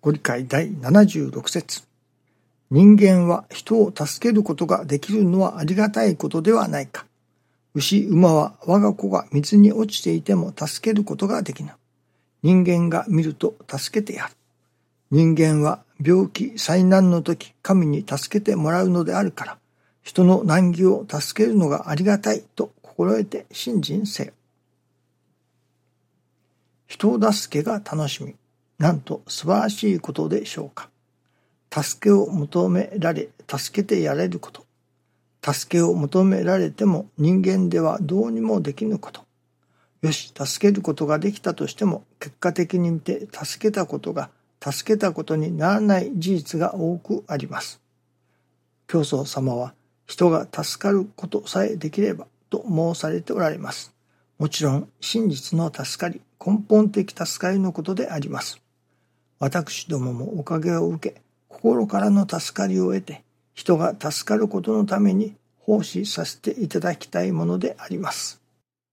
ご理解第76節。人間は人を助けることができるのはありがたいことではないか。牛、馬は我が子が水に落ちていても助けることができぬ。人間が見ると助けてやる。人間は病気、災難の時、神に助けてもらうのであるから、人の難儀を助けるのがありがたいと心得て信心せよ。人を助けが楽しみ、なんと素晴らしいことでしょうか。助けを求められ、助けてやれること。助けを求められても人間ではどうにもできぬこと。よし、助けることができたとしても、結果的に見て助けたことが助けたことにならない事実が多くあります。教祖様は、人が助かることさえできればと申されておられます。もちろん、真実の助かり、根本的助かりのことであります。私どももおかげを受け、心からの助かりを得て、人が助かることのために奉仕させていただきたいものであります。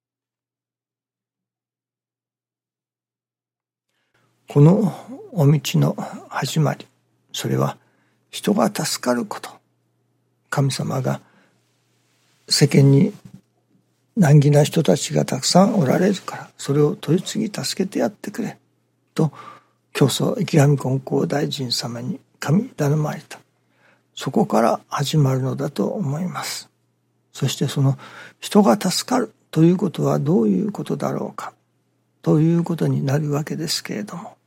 このお道の始まり、それは人が助かること。神様が世間に難儀な人たちがたくさんおられるから、それを取り次ぎ助けてやってくれと教祖池上金光大臣様に神頼まれた。そこから始まるのだと思います。そしてその人が助かるということはどういうことだろうかということになるわけですけれども、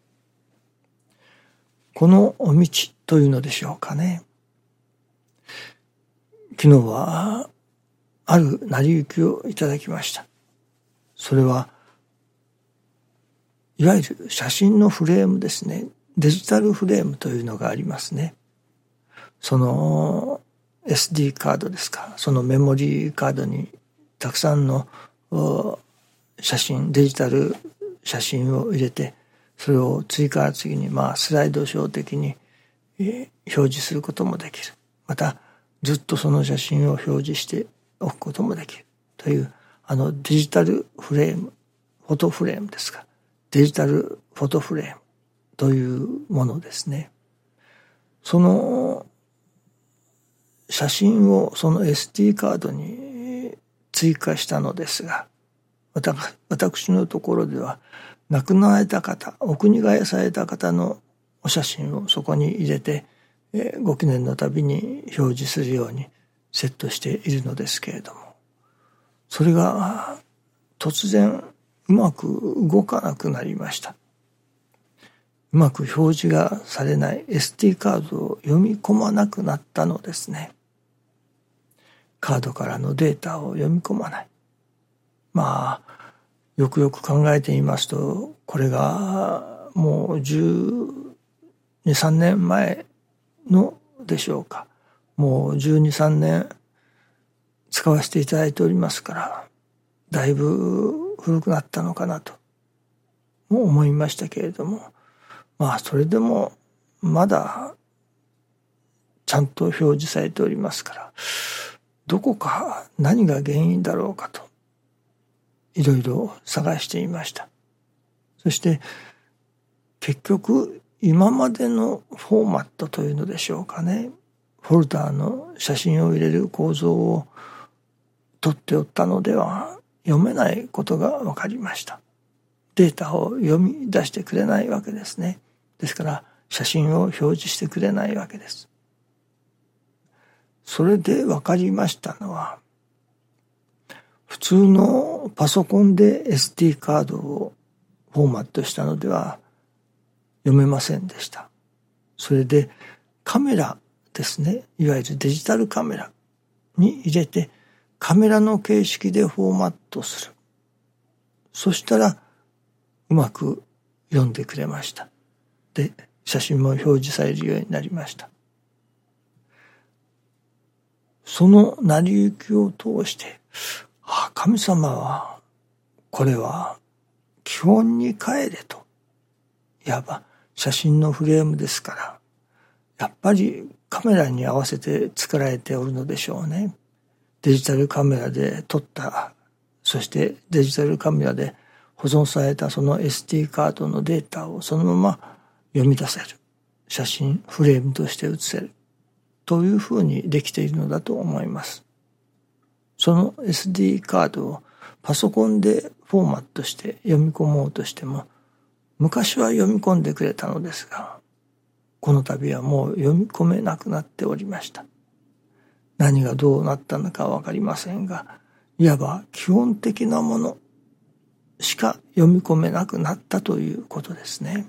このお道というのでしょうかね。昨日はある成り行きをいただきました。それはいわゆる写真のフレームですね。デジタルフレームというのがありますね。その SD カードですか、そのメモリーカードにたくさんの写真、デジタル写真を入れて、それを次から次にスライドショー的に表示することもできる。またずっとその写真を表示しておくこともできるというデジタルフレーム、フォトフレームですか、デジタルフォトフレームというものですね。その写真をその SD カードに追加したのですが、私のところでは亡くなられた方、お国替えされた方のお写真をそこに入れて、ご記念のたびに表示するようにセットしているのですけれども、それが突然うまく動かなくなりました。うまく表示がされない SD カードを読み込まなくなったのですね。カードからのデータを読み込まない。よくよく考えてみますと、これがもう12、13年前のでしょうか。もう12、13年使わせていただいておりますから、だいぶ古くなったのかなとも思いましたけれども、それでもまだちゃんと表示されておりますから、どこか何が原因だろうかといろいろ探していました。そして結局今までのフォーマットというのでしょうかね、フォルダーの写真を入れる構造を取っておったのでは読めないことが分かりました。データを読み出してくれないわけですね。ですから写真を表示してくれないわけです。それで分かりましたのは、普通のパソコンで SD カードをフォーマットしたのでは読めませんでした。それでカメラですね、いわゆるデジタルカメラに入れてカメラの形式でフォーマットする。そしたらうまく読んでくれました。で、写真も表示されるようになりました。その成り行きを通して、神様はこれは基本に帰れと、いわば写真のフレームですから、やっぱりカメラに合わせて作られておるのでしょうね。デジタルカメラで撮った、そしてデジタルカメラで保存されたその SD カードのデータをそのまま読み出せる。 写真フレームとして写せるというふうにできているのだと思います。その SD カードをパソコンでフォーマットして読み込もうとしても、昔は読み込んでくれたのですが、この度はもう読み込めなくなっておりました。何がどうなったのかわかりませんが、いわば基本的なものしか読み込めなくなったということですね。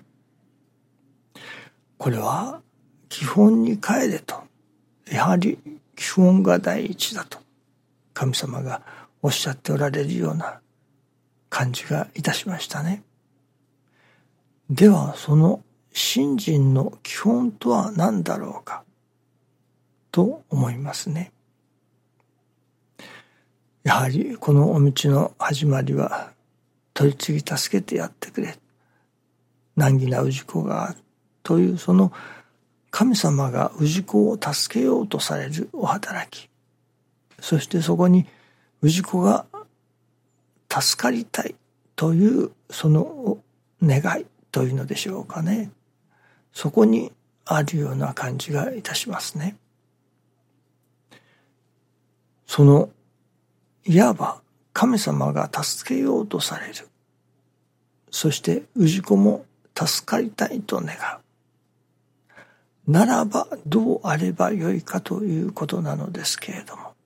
これは基本に帰れと、やはり基本が第一だと神様がおっしゃっておられるような感じがいたしましたね。ではその信心の基本とは何だろうかと思いますね。やはりこのお道の始まりは、取り次ぎ助けてやってくれ、難儀な氏子がという、その神様が氏子を助けようとされるお働き、そしてそこに氏子が助かりたいというその願いというのでしょうかね。そこにあるような感じがいたしますね。そのいわば神様が助けようとされる、そして氏子も助かりたいと願うならば、どうあればよいかということなのですけれども、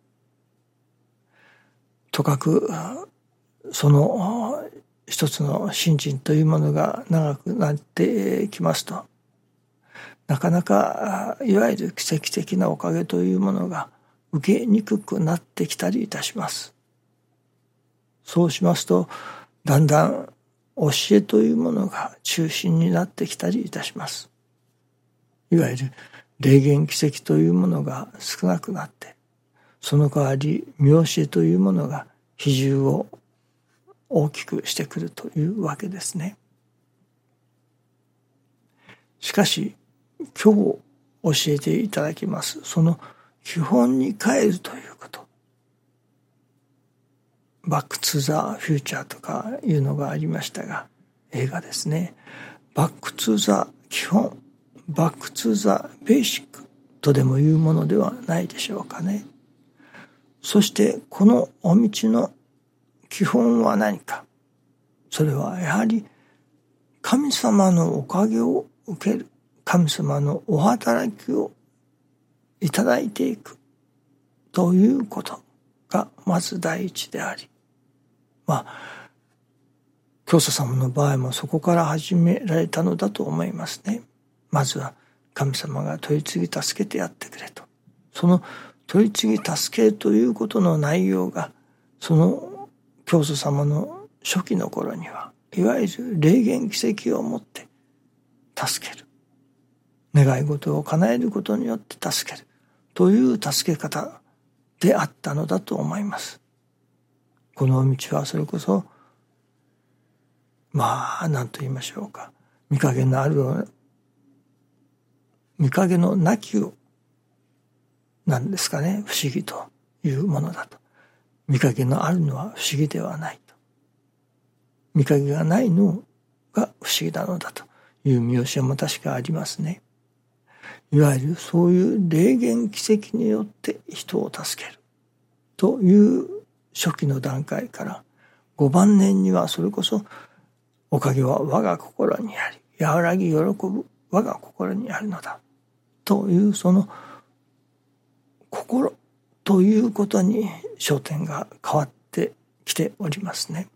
とかくその一つの信心というものが長くなってきますと、なかなかいわゆる奇跡的なおかげというものが受けにくくなってきたりいたします。そうしますと、だんだん教えというものが中心になってきたりいたします。いわゆる霊言奇跡というものが少なくなって、その代わり見教えというものが比重を大きくしてくるというわけですね。しかし今日教えていただきますその基本に帰るということ、バックトゥザフューチャーとかいうのがありましたが、映画ですね。バックトゥザ基本、バックトゥザベーシックとでもいうものではないでしょうかね。そしてこのお道の基本は何か。それはやはり神様のおかげを受ける、神様のお働きをいただいていくということがまず第一であり、教祖様の場合もそこから始められたのだと思いますね。まずは神様が取り次ぎ助けてやってくれと。その取り次ぎ助けということの内容が、その教祖様の初期の頃にはいわゆる霊言奇跡をもって助ける、願い事を叶えることによって助けるという助け方であったのだと思います。この道はそれこそ何と言いましょうか、見影のある見影のなきをなんですかね、不思議というものだと。見影のあるのは不思議ではないと、見影がないのが不思議なのだという見教えも確かありますね。いわゆるそういう霊言奇跡によって人を助けるという初期の段階から、5晩年にはそれこそおかげは我が心にあり、和らぎ喜ぶ我が心にあるのだという、その心ということに焦点が変わってきておりますね。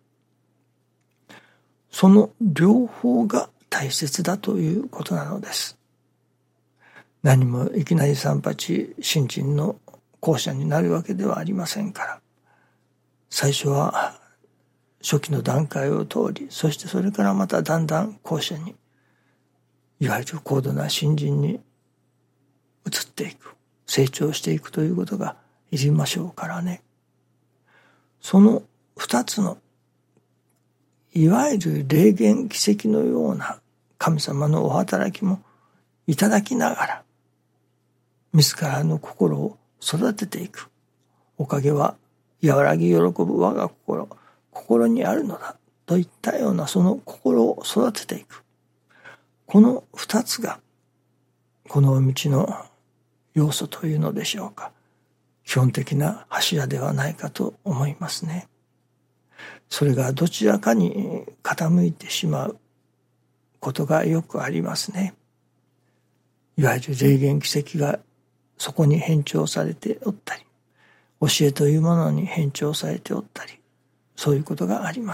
その両方が大切だということなのです。何もいきなり三八信心の後者になるわけではありませんから、最初は初期の段階を通り、そしてそれからまただんだん後者に、いわゆる高度な信心に移っていく、成長していくということがいりましょうからね。その二つのいわゆる霊言奇跡のような神様のお働きもいただきながら、自らの心を育てていく。おかげは和らぎ喜ぶ我が心にあるのだといったような、その心を育てていく。この二つがこの道の要素というのでしょうか。基本的な柱ではないかと思いますね。それがどちらかに傾いてしまうことがよくありますね。いわゆる霊言奇跡がそこに編調されておったり、教えというものに編調されておったり、そういうことがあります。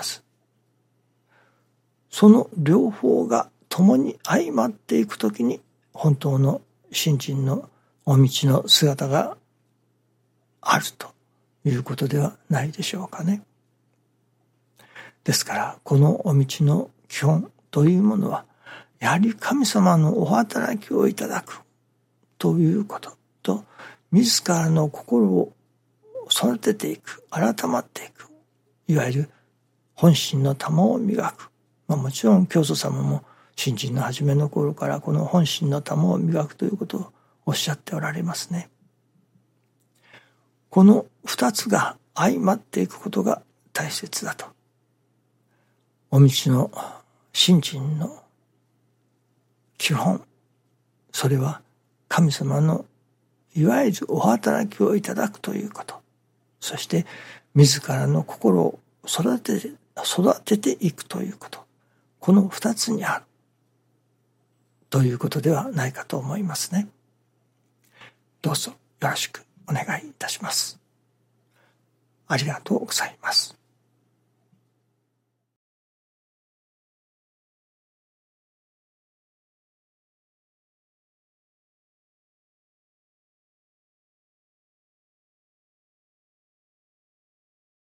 その両方が共に相まっていくときに、本当の信心のお道の姿があるということではないでしょうかね。ですから、このお道の基本というものは、やはり神様のお働きをいただくということと、自らの心を育てていく、改まっていく、いわゆる本心の玉を磨く。もちろん教祖様も信心の初めの頃からこの本心の玉を磨くということをおっしゃっておられますね。この二つが相まっていくことが大切だと。お道の信心の基本、それは神様のいわゆるお働きをいただくということ、そして自らの心を育てていくということ、この二つにあるということではないかと思いますね。どうぞよろしくお願いいたします。ありがとうございます。